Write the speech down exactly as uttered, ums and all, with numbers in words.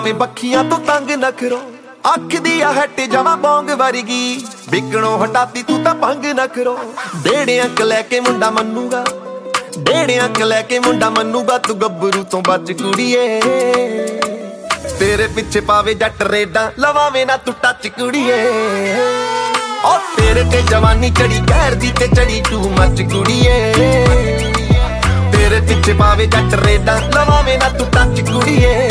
ਤੇ ਬੱਖੀਆਂ ਤੋਂ ਤੰਗ ਨਖਰੋ ਅੱਖ ਦੀ ਆ ਹੱਟ ਜਾਵਾਂ ਬੌਂਗ ਵਰਗੀ ਵਿਕਣੋਂ ਹਟਾਤੀ ਤੂੰ ਤਾਂ ਭੰਗ ਨਖਰੋ ਡੇੜੇ ਅੰਕ ਲੈ ਕੇ ਮੁੰਡਾ ਮੰਨੂਗਾ ਡੇੜੇ ਅੰਕ ਲੈ ਕੇ ਮੁੰਡਾ ਮੰਨੂਗਾ ਤੂੰ ਗੱਭਰੂ ਤੋਂ ਬਚ ਕੁੜੀਏ ਤੇਰੇ ਪਿੱਛੇ ਪਾਵੇ ਜੱਟ ਰੇਡਾਂ ਲਵਾਵੇਂ ਨਾ ਤੂੰ ਟੱਚ ਕੁੜੀਏ ਓ ਤੇਰੇ ਤੇ ਜਵਾਨੀ ਚੜੀ ਕਹਿਰ ਦੀ ਤੇ ਚੜੀ ਤੂੰ ਮੱਚ ਕੁੜੀਏ ਤੇਰੇ ਪਿੱਛੇ ਪਾਵੇ ਜੱਟ ਰੇਡਾਂ ਲਵਾਵੇਂ ਨਾ ਤੂੰ ਟੱਚ ਕੁੜੀਏ